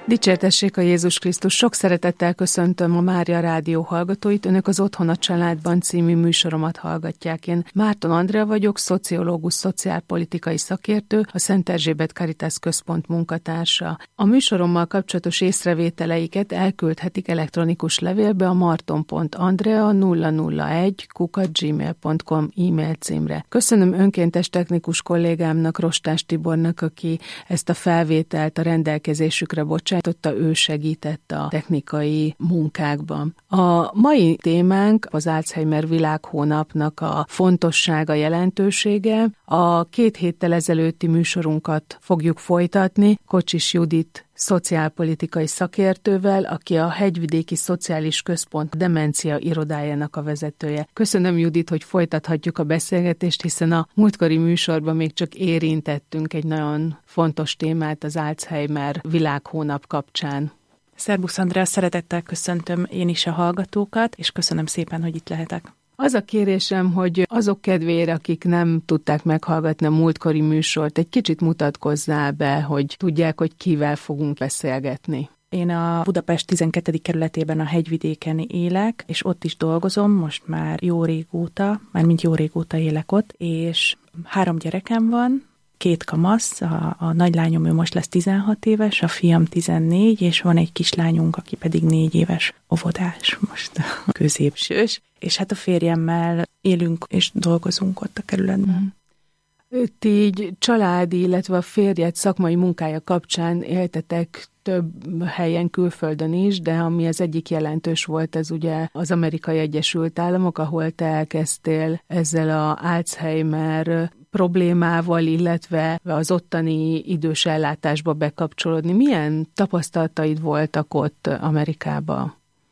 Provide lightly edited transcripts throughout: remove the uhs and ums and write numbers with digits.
Dicsértessék a Jézus Krisztus! Sok szeretettel köszöntöm a Mária Rádió hallgatóit. Önök az Otthon a Családban című műsoromat hallgatják. Én Márton Andrea vagyok, szociológus, szociálpolitikai szakértő, a Szent Erzsébet Caritas Központ munkatársa. A műsorommal kapcsolatos észrevételeiket elküldhetik elektronikus levélbe a marton.andrea001@gmail.com e-mail címre. Köszönöm önkéntes technikus kollégámnak, Rostás Tibornak, aki ezt a felvételt a rendelkezésükre bocsájtotta, ő segített a technikai munkákban. A mai témánk az Alzheimer világhónapnak a fontossága, jelentősége. A 2 héttel ezelőtti műsorunkat fogjuk folytatni Kocsis Judit szociálpolitikai szakértővel, aki a Hegyvidéki Szociális Központ demencia irodájának a vezetője. Köszönöm, Judit, hogy folytathatjuk a beszélgetést, hiszen a múltkori műsorban még csak érintettünk egy nagyon fontos témát az Alzheimer világhónap kapcsán. Szerbusz Andrea, szeretettel köszöntöm én is a hallgatókat, és köszönöm szépen, hogy itt lehetek. Az a kérésem, hogy azok kedvére, akik nem tudták meghallgatni a múltkori műsort, egy kicsit mutatkozzál be, hogy tudják, hogy kivel fogunk beszélgetni. Én a Budapest 12. kerületében a Hegyvidéken élek, és ott is dolgozom, most már jó régóta élek ott, és 3 gyerekem van, 2 kamasz, a nagylányom ő most lesz 16 éves, a fiam 14, és van egy kislányunk, aki pedig 4 éves óvodás, most középsős, és hát a férjemmel élünk és dolgozunk ott a kerületben. Ti így családi, illetve a férjed szakmai munkája kapcsán éltetek több helyen külföldön is, de ami az egyik jelentős volt, ez ugye az Amerikai Egyesült Államok, ahol te elkezdtél ezzel a Alzheimer problémával, illetve az ottani idős ellátásba bekapcsolódni. Milyen tapasztalataid voltak ott Amerikában?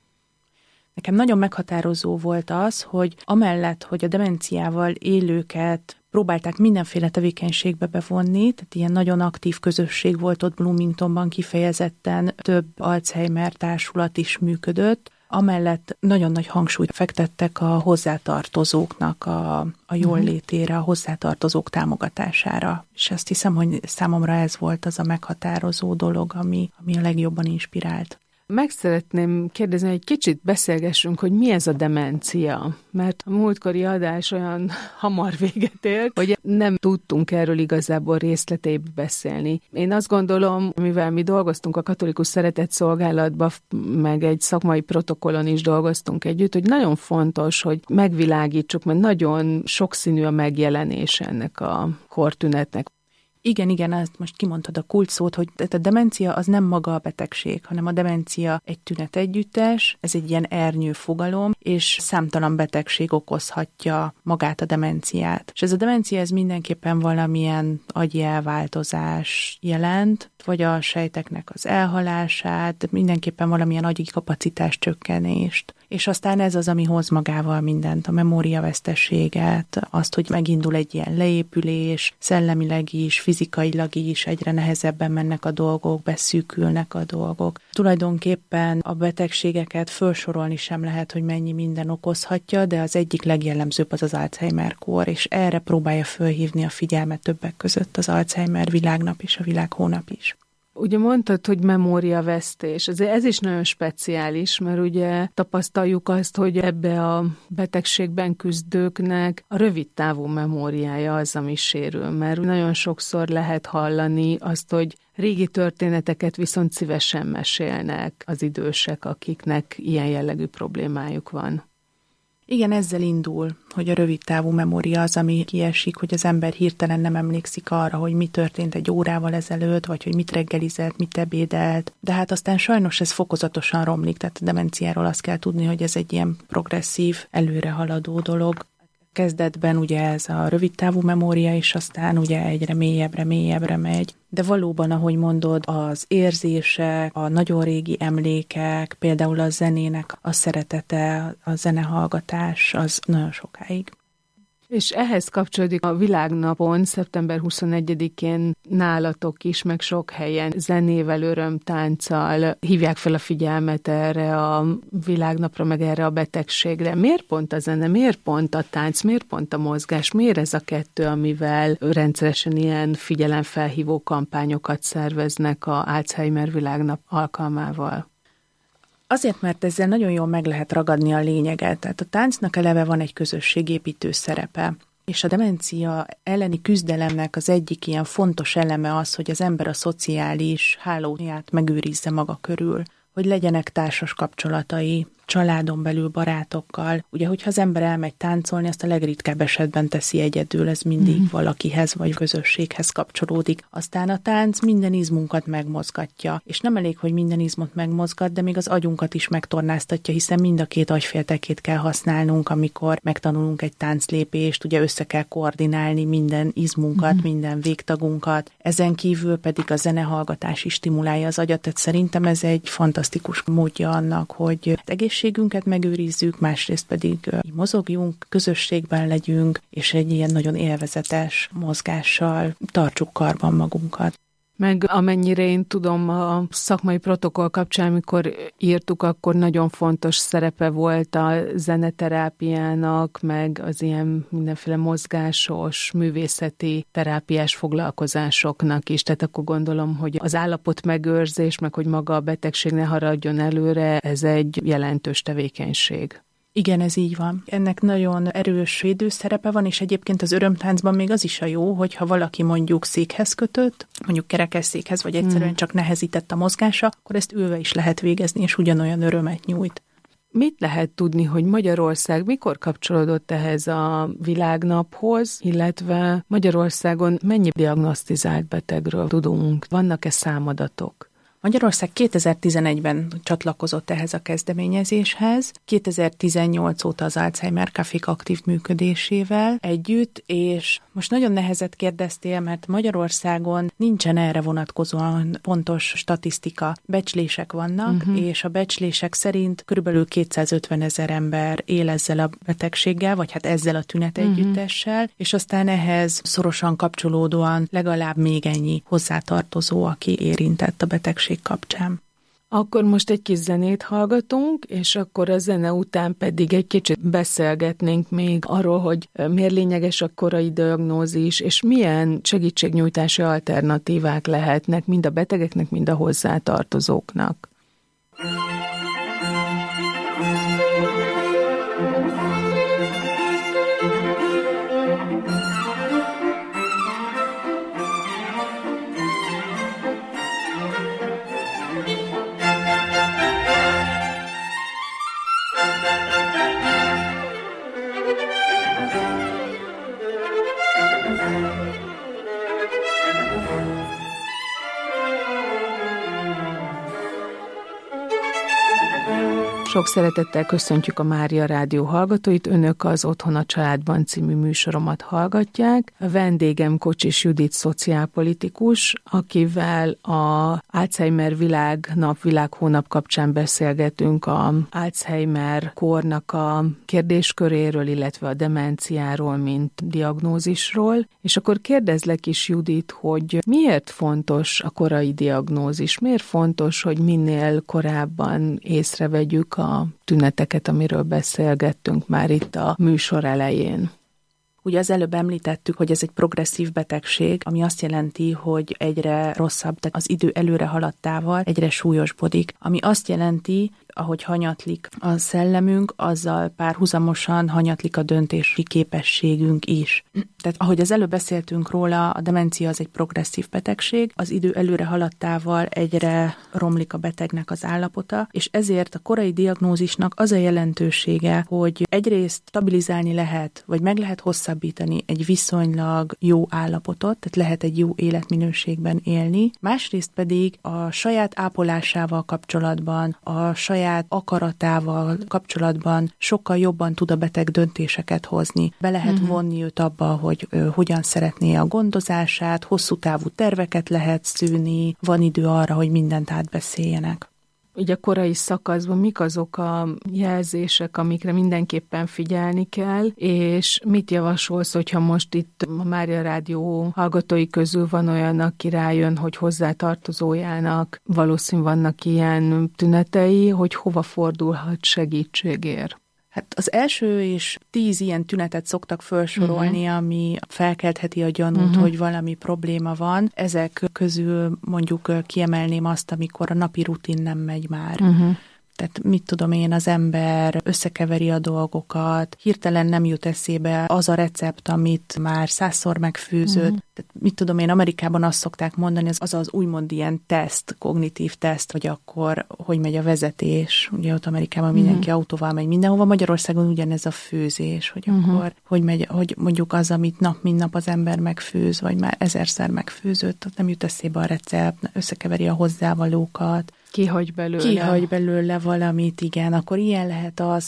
Nekem nagyon meghatározó volt az, hogy amellett, hogy a demenciával élőket próbálták mindenféle tevékenységbe bevonni, tehát ilyen nagyon aktív közösség volt ott Bloomingtonban, kifejezetten több Alzheimer társulat is működött, amellett nagyon nagy hangsúlyt fektettek a hozzátartozóknak a jóllétére, a hozzátartozók támogatására. És azt hiszem, hogy számomra ez volt az a meghatározó dolog, ami a legjobban inspirált. Meg szeretném kérdezni, hogy kicsit beszélgessünk, hogy mi ez a demencia, mert a múltkori adás olyan hamar véget ért, hogy nem tudtunk erről igazából részleteibe beszélni. Én azt gondolom, mivel mi dolgoztunk a Katolikus Szeretetszolgálatban, meg egy szakmai protokollon is dolgoztunk együtt, hogy nagyon fontos, hogy megvilágítsuk, mert nagyon sokszínű a megjelenése ennek a kortünetnek. Igen, ezt most kimondtad a kulcsszót, hogy a demencia az nem maga a betegség, hanem a demencia egy tünetegyüttes, ez egy ilyen ernyő fogalom, és számtalan betegség okozhatja magát a demenciát. És ez a demencia ez mindenképpen valamilyen agyi elváltozás jelent, vagy a sejteknek az elhalását, mindenképpen valamilyen agyi kapacitás csökkenést. És aztán ez az, ami hoz magával mindent, a memóriaveszteséget, azt, hogy megindul egy ilyen leépülés, szellemileg is, fizikailag is egyre nehezebben mennek a dolgok, beszűkülnek a dolgok. Tulajdonképpen a betegségeket felsorolni sem lehet, hogy mennyi minden okozhatja, de az egyik legjellemzőbb az Alzheimer-kór, és erre próbálja fölhívni a figyelmet többek között az Alzheimer világnap és a világhónap is. Ugye mondtad, hogy memóriavesztés. Ez is nagyon speciális, mert ugye tapasztaljuk azt, hogy ebbe a betegségben küzdőknek a rövidtávú memóriája az, ami sérül, mert nagyon sokszor lehet hallani azt, hogy régi történeteket viszont szívesen mesélnek az idősek, akiknek ilyen jellegű problémájuk van. Igen, ezzel indul, hogy a rövidtávú memória az, ami kiesik, hogy az ember hirtelen nem emlékszik arra, hogy mi történt egy órával ezelőtt, vagy hogy mit reggelizett, mit ebédelt. De hát aztán sajnos ez fokozatosan romlik, tehát a demenciáról azt kell tudni, hogy ez egy ilyen progresszív, előrehaladó dolog. Kezdetben ugye ez a rövidtávú memória, és aztán ugye egyre mélyebbre megy. De valóban, ahogy mondod, az érzések, a nagyon régi emlékek, például a zenének a szeretete, a zenehallgatás, az nagyon sokáig. És ehhez kapcsolódik a Világnapon, szeptember 21-én nálatok is, meg sok helyen zenével, örömtánccal hívják fel a figyelmet erre a világnapra, meg erre a betegségre. Miért pont a zene, miért pont a tánc, miért pont a mozgás, miért ez a kettő, amivel rendszeresen ilyen figyelemfelhívó kampányokat szerveznek a Alzheimer világnap alkalmával? Azért, mert ezzel nagyon jól meg lehet ragadni a lényeget. Tehát a táncnak eleve van egy közösségépítő szerepe. És a demencia elleni küzdelemnek az egyik ilyen fontos eleme az, hogy az ember a szociális hálóját megőrizze maga körül, hogy legyenek társas kapcsolatai, családon belül, barátokkal. Ugye, hogyha az ember elmegy táncolni, azt a legritkább esetben teszi egyedül, ez mindig valakihez vagy közösséghez kapcsolódik. Aztán a tánc minden izmunkat megmozgatja, és nem elég, hogy minden izmot megmozgat, de még az agyunkat is megtornáztatja, hiszen mind a két agyféltekét kell használnunk, amikor megtanulunk egy tánclépést, ugye össze kell koordinálni minden izmunkat, minden végtagunkat. Ezen kívül pedig a zenehallgatás is stimulálja az agyat, tehát szerintem ez egy fantasztikus módja annak, hogy egészségünket megőrizzük, másrészt pedig mozogjunk, közösségben legyünk, és egy ilyen nagyon élvezetes mozgással tartsuk karban magunkat. Meg amennyire én tudom, a szakmai protokoll kapcsán, amikor írtuk, akkor nagyon fontos szerepe volt a zeneterápiának, meg az ilyen mindenféle mozgásos, művészeti terápiás foglalkozásoknak is. Tehát akkor gondolom, hogy az állapot megőrzés, meg hogy maga a betegség ne haradjon előre, ez egy jelentős tevékenység. Igen, ez így van. Ennek nagyon erős védőszerepe van, és egyébként az örömtáncban még az is a jó, hogyha valaki mondjuk székhez kötött, mondjuk kerekesszékhez, vagy egyszerűen csak nehezített a mozgása, akkor ezt ülve is lehet végezni, és ugyanolyan örömet nyújt. Mit lehet tudni, hogy Magyarország mikor kapcsolódott ehhez a világnaphoz, illetve Magyarországon mennyi diagnosztizált betegről tudunk? Vannak-e számadatok? Magyarország 2011-ben csatlakozott ehhez a kezdeményezéshez, 2018 óta az Alzheimer Cafék aktív működésével együtt, és most nagyon nehezet kérdeztél, mert Magyarországon nincsen erre vonatkozóan pontos statisztika. Becslések vannak, és a becslések szerint körülbelül 250 000 ember él ezzel a betegséggel, vagy hát ezzel a tünetegyüttessel, és aztán ehhez szorosan kapcsolódóan legalább még ennyi hozzátartozó, aki érintett a betegség kapcsán. Akkor most egy kis zenét hallgatunk, és akkor a zene után pedig egy kicsit beszélgetnénk még arról, hogy miért lényeges a korai diagnózis, és milyen segítségnyújtási alternatívák lehetnek mind a betegeknek, mind a hozzátartozóknak. Sok szeretettel köszöntjük a Mária Rádió hallgatóit, önök az Otthon a családban című műsoromat hallgatják. A vendégem Kocsis Judit szociálpolitikus, akivel a Alzheimer világnap, világhónap kapcsán beszélgetünk a Alzheimer kornak a kérdésköréről, illetve a demenciáról, mint diagnózisról. És akkor kérdezlek is, Judit, hogy miért fontos a korai diagnózis? Miért fontos, hogy minél korábban észrevegyük a tüneteket, amiről beszélgettünk már itt a műsor elején? Ugye az előbb említettük, hogy ez egy progresszív betegség, ami azt jelenti, hogy egyre rosszabb, tehát az idő előre haladtával egyre súlyosbodik, ami azt jelenti, ahogy hanyatlik a szellemünk, azzal párhuzamosan hanyatlik a döntési képességünk is. Tehát ahogy az előbb beszéltünk róla, a demencia az egy progresszív betegség, az idő előre haladtával egyre romlik a betegnek az állapota, és ezért a korai diagnózisnak az a jelentősége, hogy egyrészt stabilizálni lehet, vagy meg lehet hosszabbítani egy viszonylag jó állapotot, tehát lehet egy jó életminőségben élni, másrészt pedig a saját ápolásával kapcsolatban, a saját akaratával kapcsolatban sokkal jobban tud a beteg döntéseket hozni. Be lehet vonni őt abba, hogy hogyan szeretné a gondozását, hosszú távú terveket lehet szűni, van idő arra, hogy mindent átbeszéljenek. Így a korai szakaszban mik azok a jelzések, amikre mindenképpen figyelni kell, és mit javasolsz, hogyha most itt a Mária Rádió hallgatói közül van olyan, aki rájön, hogy hozzátartozójának valószínűleg vannak ilyen tünetei, hogy hova fordulhat segítségért? Hát az első és 10 ilyen tünetet szoktak felsorolni, ami felkeltheti a gyanút, hogy valami probléma van. Ezek közül mondjuk kiemelném azt, amikor a napi rutin nem megy már. Tehát mit tudom én, az ember összekeveri a dolgokat, hirtelen nem jut eszébe az a recept, amit már 100-szor megfőzött. Tehát mit tudom én, Amerikában azt szokták mondani, az úgymond ilyen teszt, kognitív teszt, hogy akkor hogy megy a vezetés. Ugye ott Amerikában mindenki autóval megy mindenhova, Magyarországon ugyanez a főzés, hogy akkor hogy megy, hogy mondjuk az, amit nap mint nap az ember megfőz, vagy már 1000-szer megfőzött, ott nem jut eszébe a recept, összekeveri a hozzávalókat. Kihagy belőle valamit, igen. Akkor ilyen lehet az,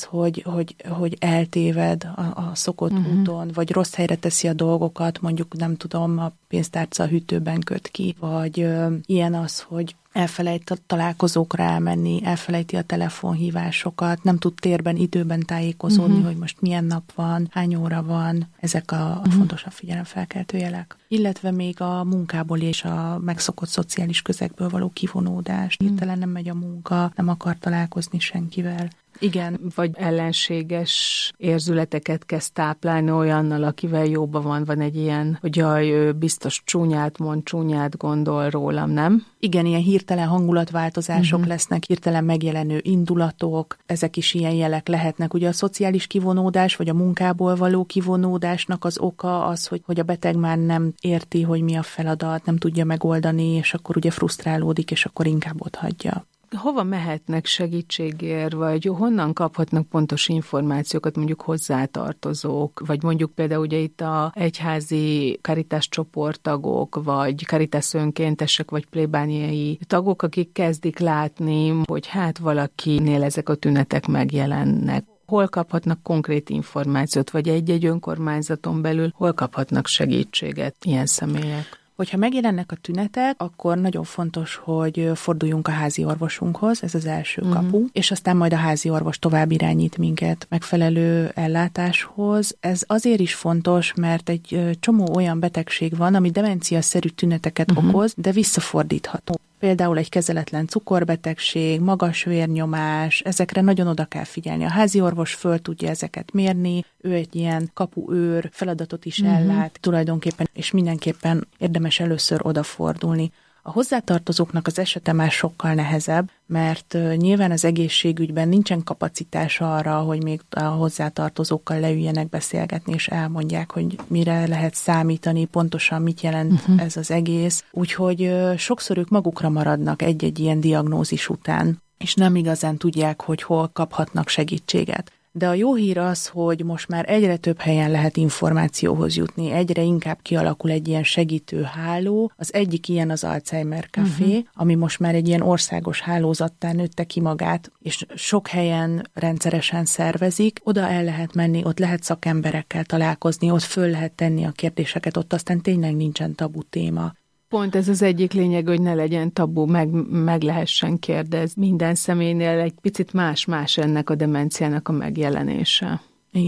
hogy eltéved a szokott úton, vagy rossz helyre teszi a dolgokat, mondjuk nem tudom, a pénztárca a hűtőben köt ki, vagy ilyen az, hogy elfelejt a találkozókra elmenni, elfelejti a telefonhívásokat, nem tud térben, időben tájékozódni, hogy most milyen nap van, hány óra van, ezek a fontosabb figyelemfelkeltő jelek. Illetve még a munkából és a megszokott szociális közegből való kivonódás. Hirtelen nem megy a munka, nem akar találkozni senkivel. Igen, vagy ellenséges érzületeket kezd táplálni olyannal, akivel jóban van egy ilyen, hogy jaj, ő biztos csúnyát mond, csúnyát gondol rólam, nem? Igen, ilyen hirtelen hangulatváltozások lesznek, hirtelen megjelenő indulatok, ezek is ilyen jelek lehetnek. Ugye a szociális kivonódás, vagy a munkából való kivonódásnak az oka az, hogy a beteg már nem érti, hogy mi a feladat, nem tudja megoldani, és akkor ugye frusztrálódik, és akkor inkább otthagyja. Hova mehetnek segítségért, vagy honnan kaphatnak pontos információkat, mondjuk hozzátartozók, vagy mondjuk például ugye itt a egyházi Caritas csoporttagok, vagy Caritas önkéntesek, vagy plébániai tagok, akik kezdik látni, hogy hát valakinél ezek a tünetek megjelennek. Hol kaphatnak konkrét információt, vagy egy-egy önkormányzaton belül hol kaphatnak segítséget ilyen személyek? Hogyha megjelennek a tünetek, akkor nagyon fontos, hogy forduljunk a házi orvosunkhoz, ez az első kapu, és aztán majd a házi orvos tovább irányít minket megfelelő ellátáshoz. Ez azért is fontos, mert egy csomó olyan betegség van, ami demencia-szerű tüneteket okoz, de visszafordítható. Például egy kezeletlen cukorbetegség, magas vérnyomás, ezekre nagyon oda kell figyelni. A házi orvos föl tudja ezeket mérni, ő egy ilyen kapuőr feladatot is ellát tulajdonképpen, és mindenképpen érdemes először odafordulni. A hozzátartozóknak az esete már sokkal nehezebb, mert nyilván az egészségügyben nincsen kapacitás arra, hogy még a hozzátartozókkal leüljenek beszélgetni, és elmondják, hogy mire lehet számítani, pontosan mit jelent ez az egész. Úgyhogy sokszor ők magukra maradnak egy-egy ilyen diagnózis után, és nem igazán tudják, hogy hol kaphatnak segítséget. De a jó hír az, hogy most már egyre több helyen lehet információhoz jutni, egyre inkább kialakul egy ilyen segítő háló. Az egyik ilyen az Alzheimer Café, ami most már egy ilyen országos hálózattá nőtte ki magát, és sok helyen rendszeresen szervezik. Oda el lehet menni, ott lehet szakemberekkel találkozni, ott föl lehet tenni a kérdéseket, ott aztán tényleg nincsen tabu téma. Pont ez az egyik lényeg, hogy ne legyen tabu, meg lehessen kérdezni. Minden személynél egy picit más ennek a demenciának a megjelenése.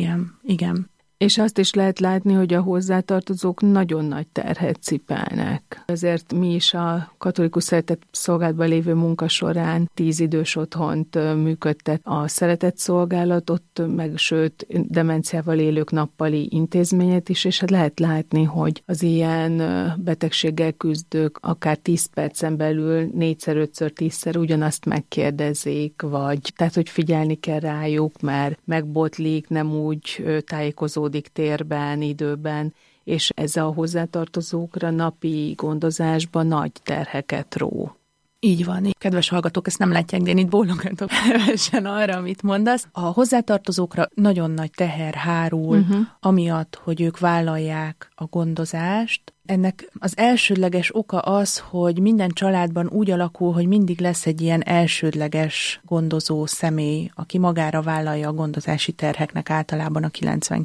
Igen. És azt is lehet látni, hogy a hozzátartozók nagyon nagy terhet cipelnek. Ezért mi is a Katolikus Szeretett Szolgálatban lévő munka során 10 idős otthont működtet a Szeretett Szolgálat, ott meg sőt demenciával élők nappali intézményet is, és hát lehet látni, hogy az ilyen betegséggel küzdők akár 10 percen belül 4-5-ször, 10-szer ugyanazt megkérdezik, vagy tehát, hogy figyelni kell rájuk, mert megbotlik, nem úgy tájékozódik térben, időben, és ez a hozzátartozókra napi gondozásban nagy terheket ró. Így van. Kedves hallgatók, ezt nem látják, de én itt bólogatok hevesen arra, amit mondasz. A hozzátartozókra nagyon nagy teher hárul, amiatt, hogy ők vállalják a gondozást, Ennek az elsődleges oka az, hogy minden családban úgy alakul, hogy mindig lesz egy ilyen elsődleges gondozó személy, aki magára vállalja a gondozási terheknek általában a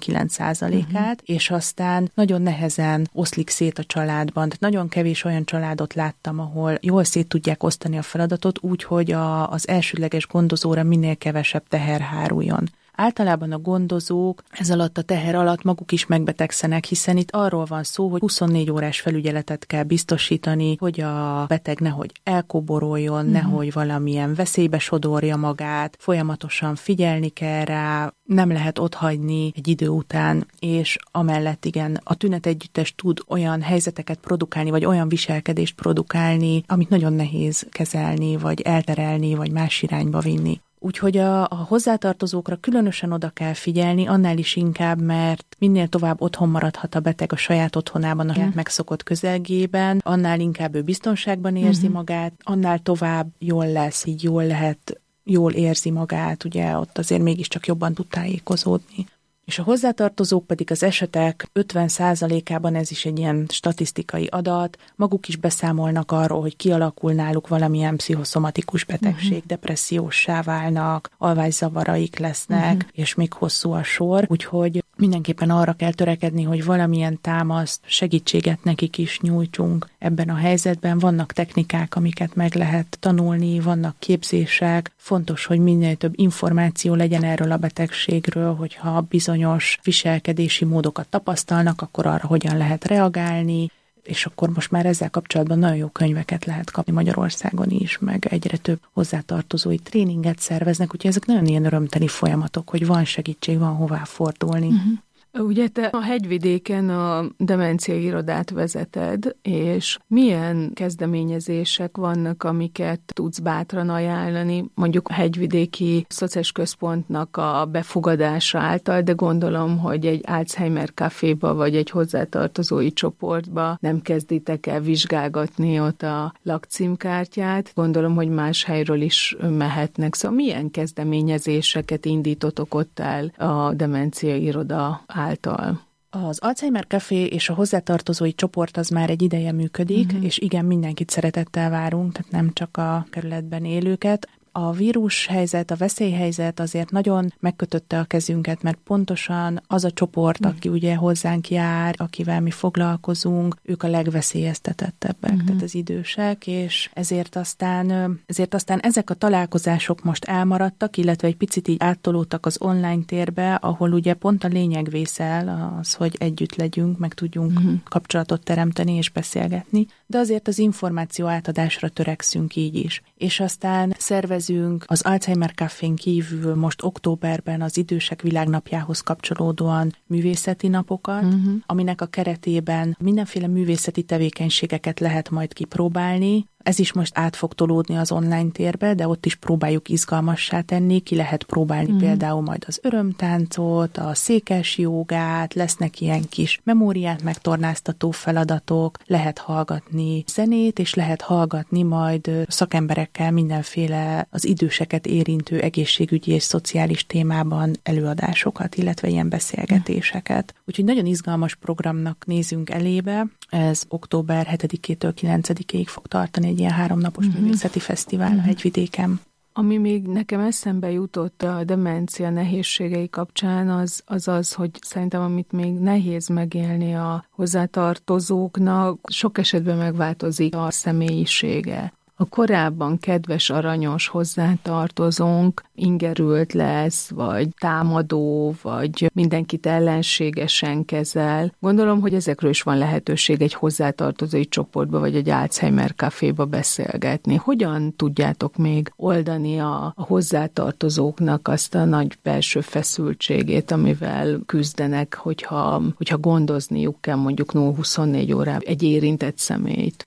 99%-át, és aztán nagyon nehezen oszlik szét a családban. Tehát nagyon kevés olyan családot láttam, ahol jól szét tudják osztani a feladatot úgy, hogy az elsődleges gondozóra minél kevesebb teher háruljon. Általában a gondozók ez alatt a teher alatt maguk is megbetegszenek, hiszen itt arról van szó, hogy 24 órás felügyeletet kell biztosítani, hogy a beteg nehogy elkoboroljon, nehogy valamilyen veszélybe sodorja magát, folyamatosan figyelni kell rá, nem lehet otthagyni egy idő után, és amellett igen, a tünetegyüttes tud olyan helyzeteket produkálni, vagy olyan viselkedést produkálni, amit nagyon nehéz kezelni, vagy elterelni, vagy más irányba vinni. Úgyhogy a hozzátartozókra különösen oda kell figyelni, annál is inkább, mert minél tovább otthon maradhat a beteg a saját otthonában, a megszokott közelgében, annál inkább ő biztonságban érzi magát, annál tovább jól lesz, így jól lehet, jól érzi magát, ugye ott azért mégiscsak jobban tud tájékozódni. És a hozzátartozók pedig az esetek 50%-ában, ez is egy ilyen statisztikai adat, maguk is beszámolnak arról, hogy kialakul náluk valamilyen pszichoszomatikus betegség, depresszióssá válnak, alvászavaraik lesznek, és még hosszú a sor, úgyhogy mindenképpen arra kell törekedni, hogy valamilyen támaszt, segítséget nekik is nyújtsunk ebben a helyzetben. Vannak technikák, amiket meg lehet tanulni, vannak képzések, fontos, hogy minél több információ legyen erről a betegségről, hogyha bizonyos viselkedési módokat tapasztalnak, akkor arra hogyan lehet reagálni, és akkor most már ezzel kapcsolatban nagyon jó könyveket lehet kapni Magyarországon is, meg egyre több hozzátartozói tréninget szerveznek, úgyhogy ezek nagyon ilyen örömteli folyamatok, hogy van segítség, van hová fordulni. Ugye te a Hegyvidéken a demencia irodát vezeted, és milyen kezdeményezések vannak, amiket tudsz bátran ajánlani, mondjuk a Hegyvidéki Szociális Központnak a befogadása által, de gondolom, hogy egy Alzheimer Caféba vagy egy hozzátartozói csoportba nem kezditek el vizsgálgatni ott a lakcímkártyát. Gondolom, hogy más helyről is mehetnek. Szóval milyen kezdeményezéseket indítotok ott el a demencia iroda által? Az Alzheimer Café és a hozzátartozói csoport az már egy ideje működik, és igen, mindenkit szeretettel várunk, tehát nem csak a kerületben élőket. A vírushelyzet, a veszélyhelyzet azért nagyon megkötötte a kezünket, mert pontosan az a csoport, aki ugye hozzánk jár, akivel mi foglalkozunk, ők a legveszélyeztetettebbek, tehát az idősek, és ezért aztán ezek a találkozások most elmaradtak, illetve egy picit így áttolódtak az online térbe, ahol ugye pont a lényeg vészel az, hogy együtt legyünk, meg tudjunk kapcsolatot teremteni és beszélgetni, de azért az információ átadásra törekszünk így is. És aztán szervezünk az Alzheimer Cafén kívül most októberben az Idősek Világnapjához kapcsolódóan művészeti napokat, aminek a keretében mindenféle művészeti tevékenységeket lehet majd kipróbálni. Ez is most át fog tolódni az online térbe, de ott is próbáljuk izgalmassá tenni, ki lehet próbálni például majd az örömtáncot, a székes jógát, lesznek ilyen kis memóriát megtornáztató feladatok, lehet hallgatni zenét, és lehet hallgatni majd szakemberekkel mindenféle az időseket érintő egészségügyi és szociális témában előadásokat, illetve ilyen beszélgetéseket. Úgyhogy nagyon izgalmas programnak nézünk elébe. Ez október 7-től 9-ig fog tartani, egy ilyen 3 napos művészeti fesztivál a Hegyvidéken. Ami még nekem eszembe jutott a demencia nehézségei kapcsán, az, hogy szerintem amit még nehéz megélni a hozzátartozóknak, sok esetben megváltozik a személyisége. A korábban kedves, aranyos hozzátartozónk ingerült lesz, vagy támadó, vagy mindenkit ellenségesen kezel. Gondolom, hogy ezekről is van lehetőség egy hozzátartozói csoportba, vagy egy Alzheimer Caféba beszélgetni. Hogyan tudjátok még oldani a hozzátartozóknak azt a nagy belső feszültségét, amivel küzdenek, hogyha gondozniuk kell mondjuk 0-24 órában egy érintett személyt?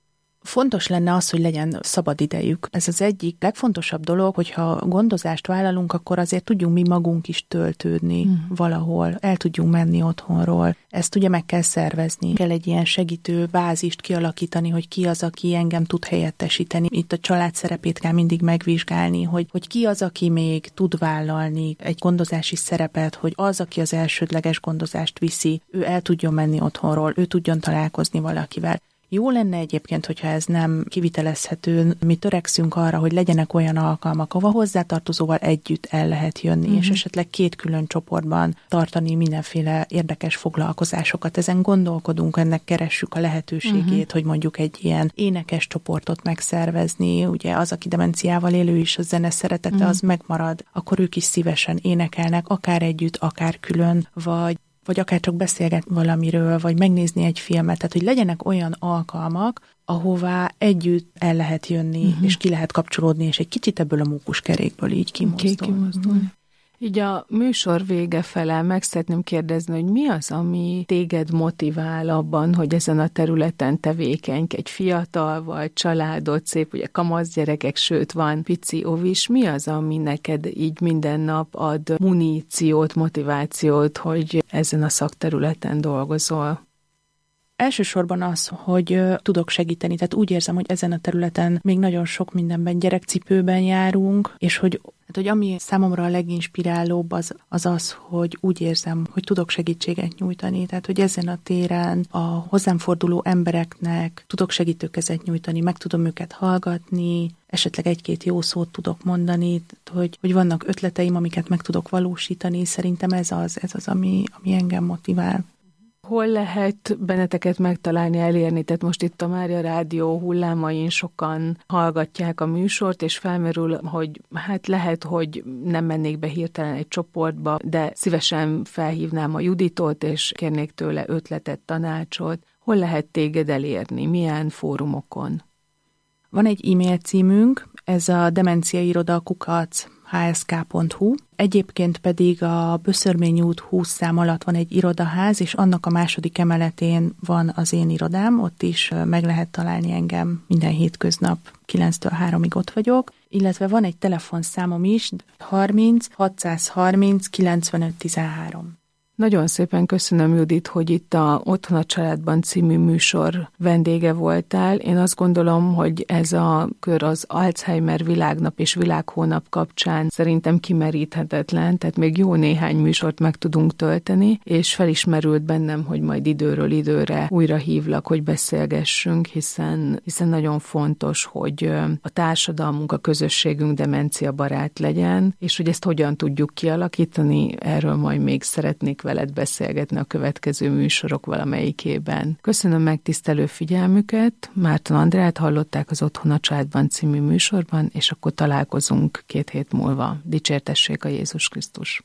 Fontos lenne az, hogy legyen szabad idejük. Ez az egyik legfontosabb dolog, hogyha gondozást vállalunk, akkor azért tudjunk mi magunk is töltődni valahol, el tudjunk menni otthonról. Ezt ugye meg kell szervezni. Kell egy ilyen segítő bázist kialakítani, hogy ki az, aki engem tud helyettesíteni. Itt a család szerepét kell mindig megvizsgálni, hogy ki az, aki még tud vállalni egy gondozási szerepet, hogy az, aki az elsődleges gondozást viszi, ő el tudjon menni otthonról, ő tudjon találkozni valakivel. Jó lenne egyébként, hogyha ez nem kivitelezhető, mi törekszünk arra, hogy legyenek olyan alkalmak, ahol hozzátartozóval együtt el lehet jönni, és esetleg 2 külön csoportban tartani mindenféle érdekes foglalkozásokat. Ezen gondolkodunk, ennek keressük a lehetőségét, hogy mondjuk egy ilyen énekes csoportot megszervezni. Ugye az, aki demenciával élő is, a zene szeretete az megmarad, akkor ők is szívesen énekelnek, akár együtt, akár külön, vagy akár csak beszélget valamiről, vagy megnézni egy filmet, tehát hogy legyenek olyan alkalmak, ahová együtt el lehet jönni, és ki lehet kapcsolódni, és egy kicsit ebből a mókuskerékből így kimozdulni. Így a műsor vége fele meg szeretném kérdezni, hogy mi az, ami téged motivál abban, hogy ezen a területen tevékenykedj, egy fiatal vagy családod, szép, ugye kamasz gyerekek, sőt van pici ovis, mi az, ami neked így minden nap ad muníciót, motivációt, hogy ezen a szakterületen dolgozol? Elsősorban az, hogy tudok segíteni, tehát úgy érzem, hogy ezen a területen még nagyon sok mindenben gyerekcipőben járunk, és hogy ami számomra a leginspirálóbb az, hogy úgy érzem, hogy tudok segítséget nyújtani, tehát hogy ezen a téren a hozzám forduló embereknek tudok segítőkezet nyújtani, meg tudom őket hallgatni, esetleg 1-2 jó szót tudok mondani, hogy vannak ötleteim, amiket meg tudok valósítani, szerintem ez az, ami engem motivál. Hol lehet benneteket megtalálni, elérni? Tehát most itt a Mária Rádió hullámain sokan hallgatják a műsort, és felmerül, hogy hát lehet, hogy nem mennék be hirtelen egy csoportba, de szívesen felhívnám a Juditot, és kérnék tőle ötletet, tanácsot. Hol lehet téged elérni? Milyen fórumokon? Van egy e-mail címünk, ez a demenciairoda@hsk.hu. Egyébként pedig a Böszörmény út 20 szám alatt van egy irodaház, és annak a 2. emeletén van az én irodám, ott is meg lehet találni engem minden hétköznap 9-től 3-ig ott vagyok, illetve van egy telefonszámom is, 30 630 95 13. Nagyon szépen köszönöm, Judit, hogy itt a Otthon a családban című műsor vendége voltál. Én azt gondolom, hogy ez a kör az Alzheimer világnap és világhónap kapcsán szerintem kimeríthetetlen, tehát még jó néhány műsort meg tudunk tölteni, és felismerült bennem, hogy majd időről időre újra hívlak, hogy beszélgessünk, hiszen nagyon fontos, hogy a társadalmunk, a közösségünk demenciabarát legyen, és hogy ezt hogyan tudjuk kialakítani, erről majd még szeretnék veled beszélgetni a következő műsorok valamelyikében. Köszönöm megtisztelő figyelmüket, Márton Andrát hallották az Otthon a családban című műsorban, és akkor találkozunk 2 hét múlva. Dicsértessék a Jézus Krisztus!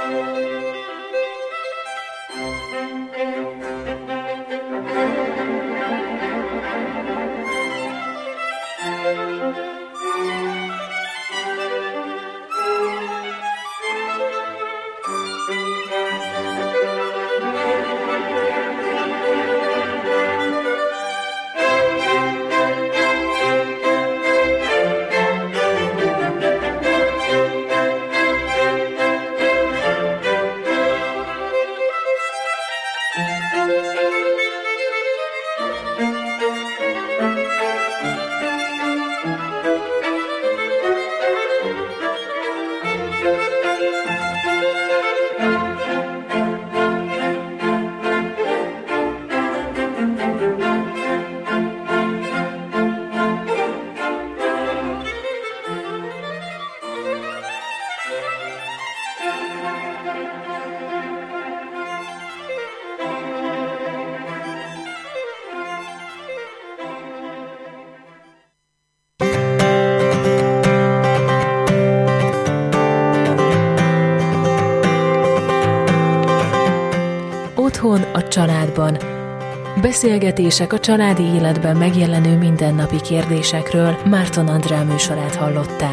Otthon a családban. Beszélgetések a családi életben megjelenő mindennapi kérdésekről. Márton Andrea műsorát hallották.